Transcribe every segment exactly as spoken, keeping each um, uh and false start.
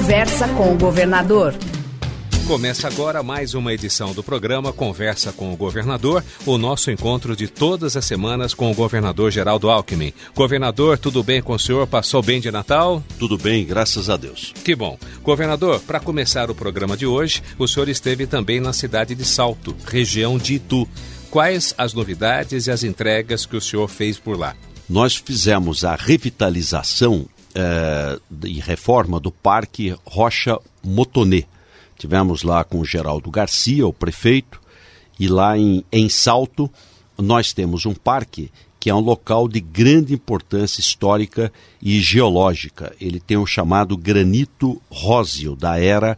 Conversa com o Governador. Começa agora mais uma edição do programa Conversa com o Governador, o nosso encontro de todas as semanas com o governador Geraldo Alckmin. Governador, tudo bem com o senhor? Passou bem de Natal? Tudo bem, graças a Deus. Que bom. Governador, para começar o programa de hoje, o senhor esteve também na cidade de Salto, região de Itu. Quais as novidades e as entregas que o senhor fez por lá? Nós fizemos a revitalização eh, e reforma do Parque Rocha Motonê. Tivemos lá com o Geraldo Garcia, o prefeito, e lá em, em Salto nós temos um parque que é um local de grande importância histórica e geológica. Ele tem o chamado granito róseo da era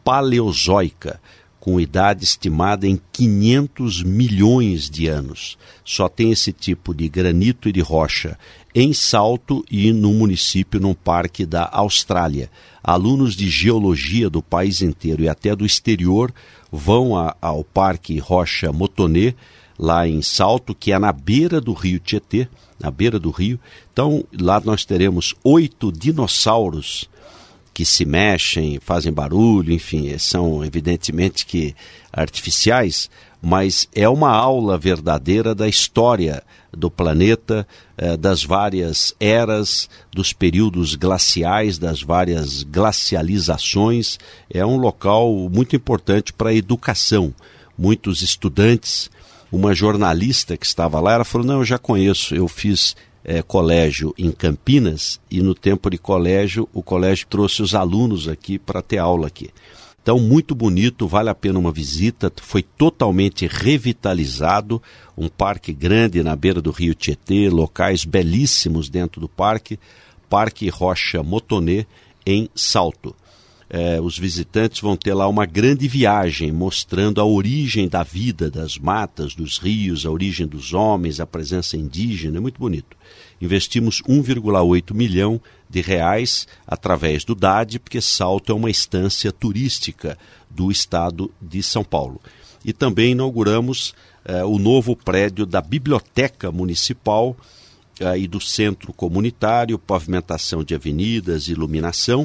paleozoica, com idade estimada em quinhentos milhões de anos. Só tem esse tipo de granito e de rocha em Salto e no município, num parque da Austrália. Alunos de geologia do país inteiro e até do exterior vão a, ao Parque Rocha Motonê, lá em Salto, que é na beira do rio Tietê, na beira do rio. Então, lá nós teremos oito dinossauros que se mexem, fazem barulho, enfim, são evidentemente que artificiais, mas é uma aula verdadeira da história do planeta, eh, das várias eras, dos períodos glaciais, das várias glacializações. É um local muito importante para a educação. Muitos estudantes, uma jornalista que estava lá, ela falou, não, eu já conheço, eu fiz É, colégio em Campinas e no tempo de colégio, o colégio trouxe os alunos aqui para ter aula aqui. Então, muito bonito, vale a pena uma visita, foi totalmente revitalizado, um parque grande na beira do rio Tietê, locais belíssimos dentro do parque, Parque Rocha Motonê em Salto. É, os visitantes vão ter lá uma grande viagem mostrando a origem da vida, das matas, dos rios, a origem dos homens, a presença indígena, é muito bonito. Investimos um vírgula oito milhão de reais através do D A D, porque Salto é uma estância turística do estado de São Paulo. E também inauguramos é, o novo prédio da Biblioteca Municipal é, e do Centro Comunitário, pavimentação de avenidas, iluminação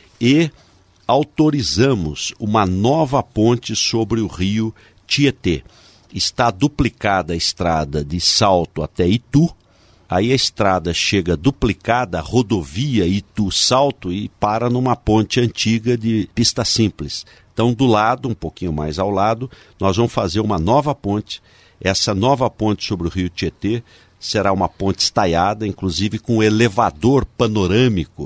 e autorizamos uma nova ponte sobre o rio Tietê. Está duplicada a estrada de Salto até Itu, aí a estrada chega duplicada, a rodovia Itu-Salto e para numa ponte antiga de pista simples. Então, do lado, um pouquinho mais ao lado, nós vamos fazer uma nova ponte. Essa nova ponte sobre o rio Tietê será uma ponte estaiada, inclusive com elevador panorâmico,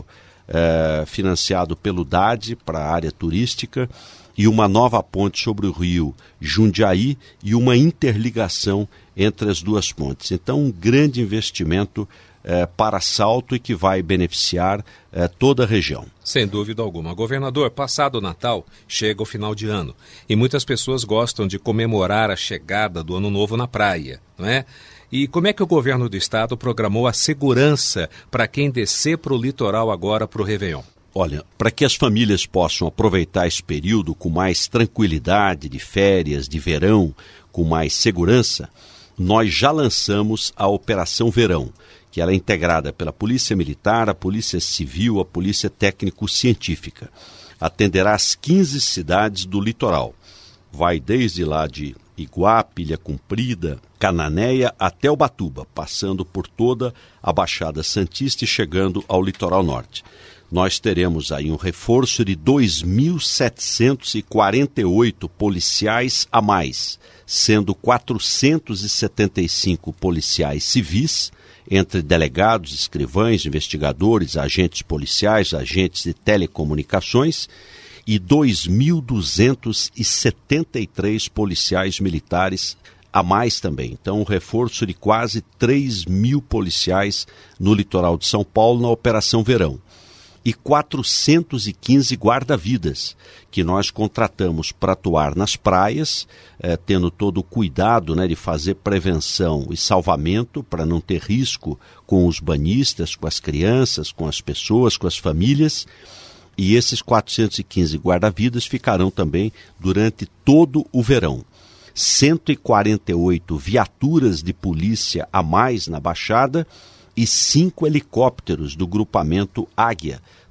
É, financiado pelo D A D para a área turística, e uma nova ponte sobre o rio Jundiaí e uma interligação entre as duas pontes. Então, um grande investimento é, para Salto e que vai beneficiar é, toda a região. Sem dúvida alguma. Governador, passado o Natal, chega o final de ano e muitas pessoas gostam de comemorar a chegada do Ano Novo na praia, não é? E como é que o governo do estado programou a segurança para quem descer para o litoral agora para o Réveillon? Olha, para que as famílias possam aproveitar esse período com mais tranquilidade, de férias, de verão, com mais segurança, nós já lançamos a Operação Verão, que ela é integrada pela Polícia Militar, a Polícia Civil, a Polícia Técnico-Científica. Atenderá as quinze cidades do litoral. Vai desde lá de Iguape, Ilha Comprida, Cananéia até Ubatuba, passando por toda a Baixada Santista e chegando ao litoral norte. Nós teremos aí um reforço de dois mil setecentos e quarenta e oito policiais a mais, sendo quatrocentos e setenta e cinco policiais civis, entre delegados, escrivães, investigadores, agentes policiais, agentes de telecomunicações, e dois mil duzentos e setenta e três policiais militares a mais também. Então, um reforço de quase três mil policiais no litoral de São Paulo na Operação Verão. E quatrocentos e quinze guarda-vidas que nós contratamos para atuar nas praias, eh, tendo todo o cuidado, né, de fazer prevenção e salvamento para não ter risco com os banhistas, com as crianças, com as pessoas, com as famílias. E esses quatrocentos e quinze guarda-vidas ficarão também durante todo o verão. cento e quarenta e oito viaturas de polícia a mais na Baixada e cinco helicópteros do grupamento Águia,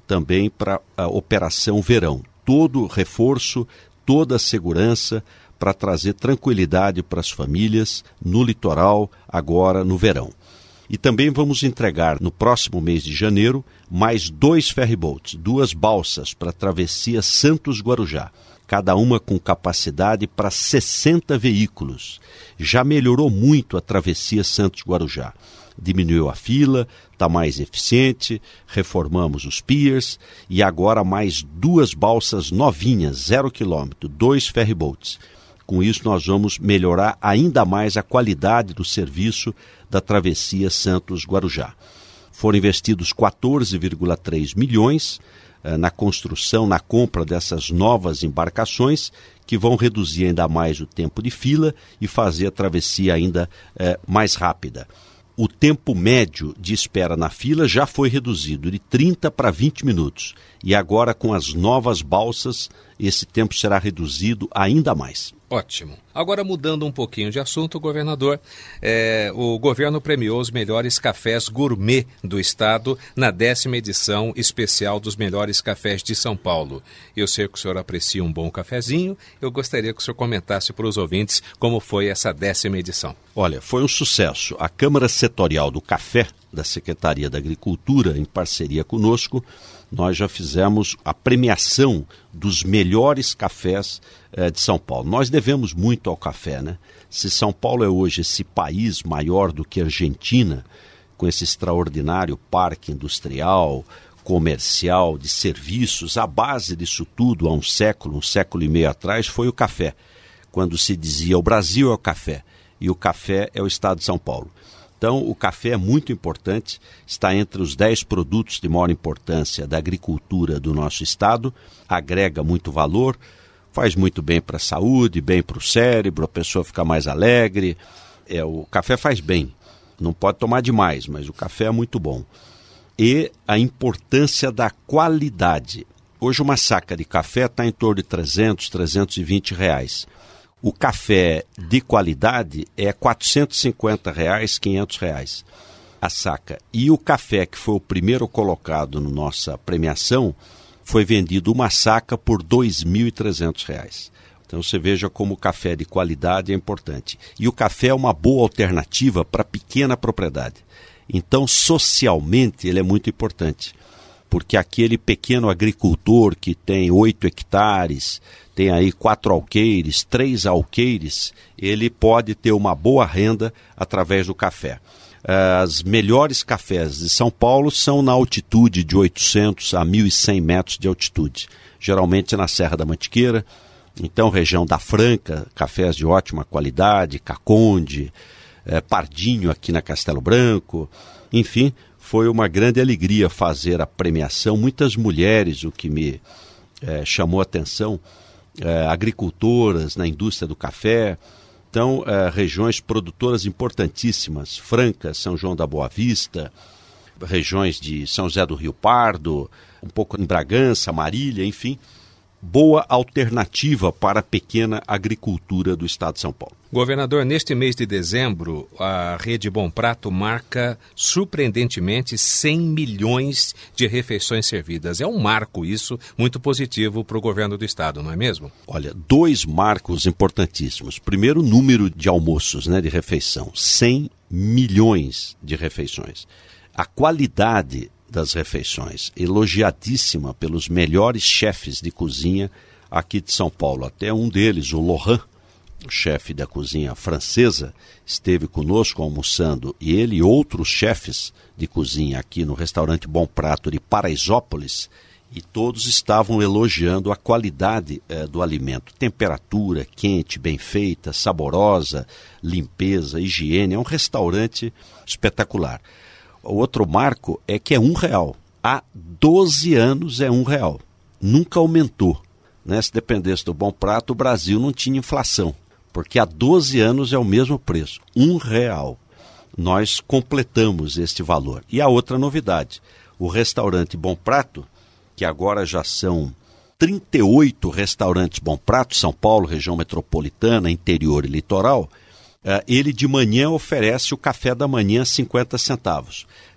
também para a Operação Verão. Todo o reforço, toda a segurança para trazer tranquilidade para as famílias no litoral, agora no verão. E também vamos entregar no próximo mês de janeiro mais dois ferryboats, duas balsas para a travessia Santos-Guarujá, cada uma com capacidade para sessenta veículos. Já melhorou muito a travessia Santos-Guarujá. Diminuiu a fila, está mais eficiente, reformamos os piers e agora mais duas balsas novinhas, zero quilômetro, dois ferryboats. Com isso nós vamos melhorar ainda mais a qualidade do serviço da travessia Santos-Guarujá. Foram investidos quatorze vírgula três milhões eh, na construção, na compra dessas novas embarcações que vão reduzir ainda mais o tempo de fila e fazer a travessia ainda eh, mais rápida. O tempo médio de espera na fila já foi reduzido de trinta para vinte minutos. E agora, com as novas balsas, esse tempo será reduzido ainda mais. Ótimo. Agora, mudando um pouquinho de assunto, governador, é, o governo premiou os melhores cafés gourmet do estado na décima edição especial dos melhores cafés de São Paulo. Eu sei que o senhor aprecia um bom cafezinho, eu gostaria que o senhor comentasse para os ouvintes como foi essa décima edição. Olha, foi um sucesso. A Câmara Setorial do Café, da Secretaria da Agricultura, em parceria conosco, nós já fizemos a premiação dos melhores cafés eh, de São Paulo. Nós devemos muito ao café, né? Se São Paulo é hoje esse país maior do que a Argentina, com esse extraordinário parque industrial, comercial, de serviços, a base disso tudo há um século, um século e meio atrás, foi o café. Quando se dizia o Brasil é o café e o café é o estado de São Paulo. Então, o café é muito importante, está entre os dez produtos de maior importância da agricultura do nosso estado, agrega muito valor, faz muito bem para a saúde, bem para o cérebro, a pessoa fica mais alegre. É, o café faz bem, não pode tomar demais, mas o café é muito bom. E a importância da qualidade. Hoje uma saca de café está em torno de trezentos, trezentos e vinte reais. O café de qualidade é quatrocentos e cinquenta reais, quinhentos reais a saca. E o café que foi o primeiro colocado na nossa premiação foi vendido uma saca por dois mil e trezentos reais. Então você veja como o café de qualidade é importante. E o café é uma boa alternativa para pequena propriedade. Então socialmente ele é muito importante. Porque aquele pequeno agricultor que tem oito hectares, tem aí quatro alqueires, três alqueires, ele pode ter uma boa renda através do café. As melhores cafés de São Paulo são na altitude de oitocentos a mil e cem metros de altitude, geralmente na Serra da Mantiqueira, então região da Franca, cafés de ótima qualidade, Caconde, eh, Pardinho aqui na Castelo Branco, enfim, foi uma grande alegria fazer a premiação. Muitas mulheres, o que me eh, chamou a atenção, eh, agricultoras na indústria do café. Então, eh, regiões produtoras importantíssimas, Franca, São João da Boa Vista, regiões de São José do Rio Pardo, um pouco em Bragança, Marília, enfim. Boa alternativa para a pequena agricultura do estado de São Paulo. Governador, neste mês de dezembro, a Rede Bom Prato marca surpreendentemente cem milhões de refeições servidas. É um marco isso, muito positivo para o governo do estado, não é mesmo? Olha, dois marcos importantíssimos. Primeiro, o número de almoços, né, de refeição, cem milhões de refeições. A qualidade das refeições, elogiadíssima pelos melhores chefes de cozinha aqui de São Paulo. Até um deles, o Laurent, o chefe da cozinha francesa, esteve conosco almoçando, e ele e outros chefes de cozinha aqui no restaurante Bom Prato de Paraisópolis, e todos estavam elogiando a qualidade eh, do alimento. Temperatura quente, bem feita, saborosa, limpeza, higiene. É um restaurante espetacular. O outro marco é que é um real. Há doze anos é um real. Nunca aumentou. Né? Se dependesse do Bom Prato, o Brasil não tinha inflação. Porque há doze anos é o mesmo preço. Um real. Nós completamos este valor. E a outra novidade. O restaurante Bom Prato, que agora já são trinta e oito restaurantes Bom Prato, São Paulo, região metropolitana, interior e litoral, ele de manhã oferece o café da manhã cinquenta centavos.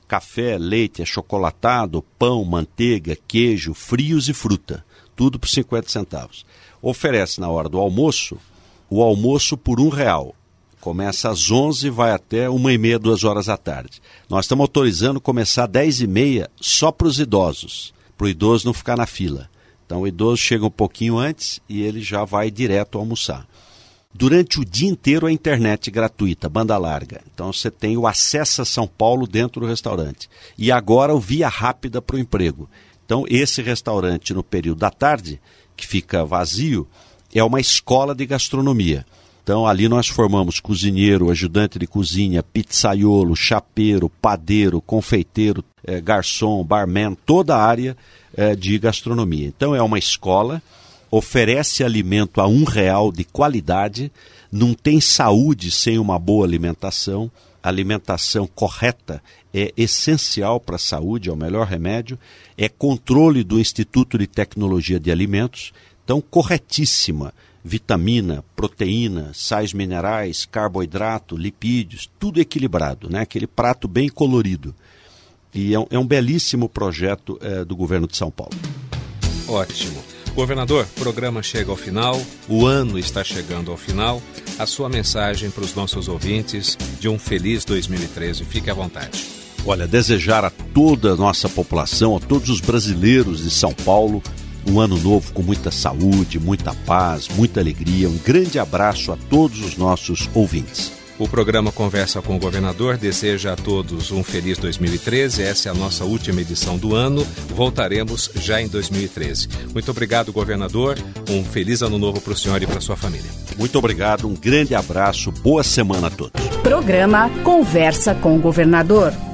café, leite, achocolatado, pão, manteiga, queijo, frios e fruta. Tudo por cinquenta centavos. Oferece na hora do almoço, o almoço por um real. Começa às onze e vai até uma e meia, duas horas da tarde. Nós estamos autorizando começar às dez e meia só para os idosos, para o idoso não ficar na fila. Então o idoso chega um pouquinho antes e ele já vai direto almoçar. Durante o dia inteiro a internet gratuita, banda larga. Então você tem o Acessa São Paulo dentro do restaurante. E agora o Via Rápida para o emprego. Então esse restaurante no período da tarde, que fica vazio, é uma escola de gastronomia. Então ali nós formamos cozinheiro, ajudante de cozinha, pizzaiolo, chapeiro, padeiro, confeiteiro, eh, garçom, barman, toda a área eh, de gastronomia. Então é uma escola, oferece alimento a um real de qualidade, não tem saúde sem uma boa alimentação. A alimentação correta é essencial para a saúde, é o melhor remédio, é controle do Instituto de Tecnologia de Alimentos, então corretíssima. Vitamina, proteína, sais minerais, carboidrato, lipídios, tudo equilibrado, né? Aquele prato bem colorido. E é um, é um belíssimo projeto é, do governo de São Paulo. Ótimo. Governador, o programa chega ao final, o ano está chegando ao final. A sua mensagem para os nossos ouvintes de um feliz dois mil e treze. Fique à vontade. Olha, desejar a toda a nossa população, a todos os brasileiros de São Paulo, um ano novo com muita saúde, muita paz, muita alegria. Um grande abraço a todos os nossos ouvintes. O programa Conversa com o Governador deseja a todos um feliz dois mil e treze. Essa é a nossa última edição do ano. Voltaremos já em dois mil e treze. Muito obrigado, governador. Um feliz ano novo para o senhor e para a sua família. Muito obrigado, um grande abraço, boa semana a todos. Programa Conversa com o Governador.